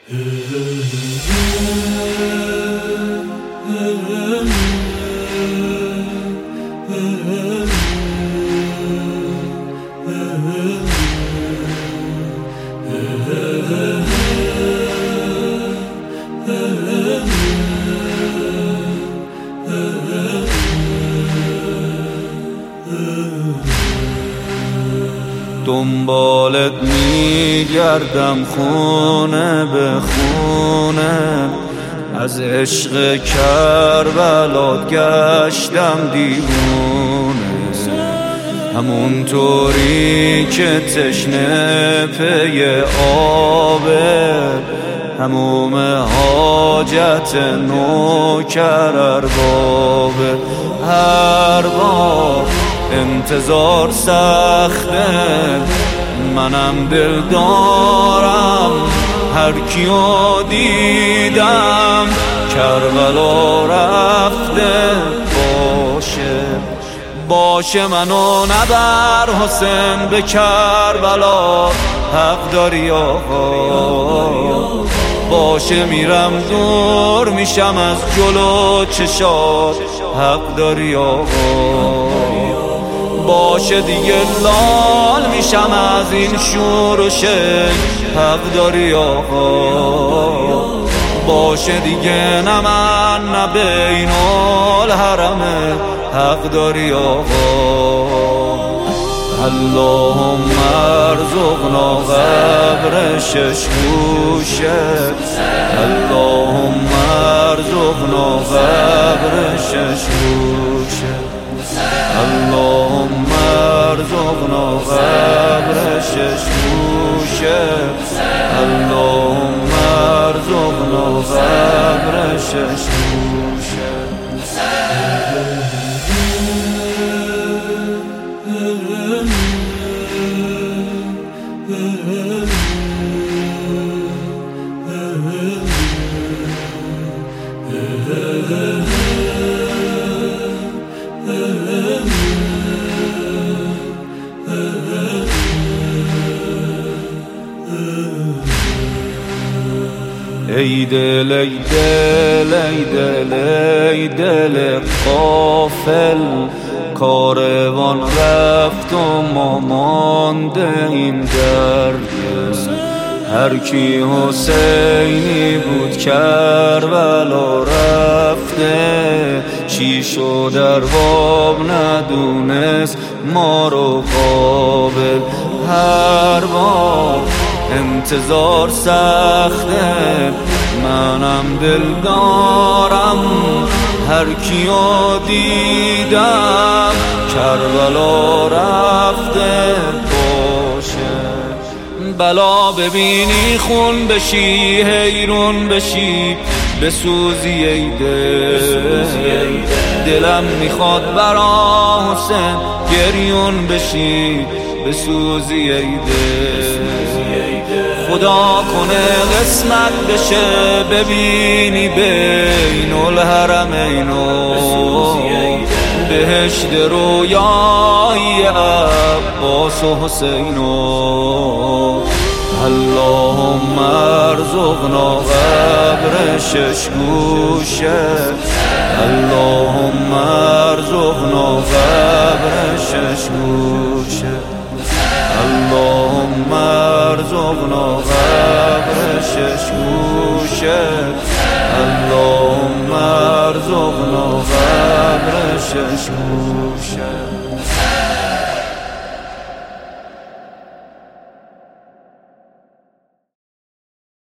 دنبالت میگردم خونه به خونه، از عشق کربلات گشتم دیوونه. همونطوری که تشنه پی آبه، هموم حاجت نوکر اربابه. هر بار انتظار سخته، منم دل دارم هر کیو دیدم کربلا رفته. باشه منو نبر حسین به کربلا، حق داری آقا. باشه میرم دور میشم از جلو چشات، حق داری آقا. باشه دیگه لال میشم از این شور و شک، حق داری آقا. باشه دیگه نه من نه بین الحرمه، حق داری آقا. اللهم ارزقنا قبر شش گوشه، اللهم ارزقنا قبر شش گوشه، اللهم ارزقنا قبر شش گوشه، اللهم ارزقنا قبر شش گوشه. ای دل ای دل ای دل ای دل غافل، کاروان رفت و ما مانده‌ایم در دل. هر کی حسینی بود کربلا رفته، چی شد ارباب ندونست ما رو قابل. هر بار انتظار سخته، منم دل دارم هر کیو دیدم کربلا رفته. بلا ببینی خون بشی حیرون بشی، بسوزی ای دل. دلم میخواد برا حسین گریون بشی، بسوزی ای دل. خدا کنه قسمت بشه ببینی بین الحرمینو، بهشت رویای عباس و حسینو. اللهم ارزقنا قبر شش گوشه، اللهم ارزقنا قبر شش گوشه، اللهم ارزقنا قبر شش گوشه، اللهم ارزقنا قبر شش گوشه.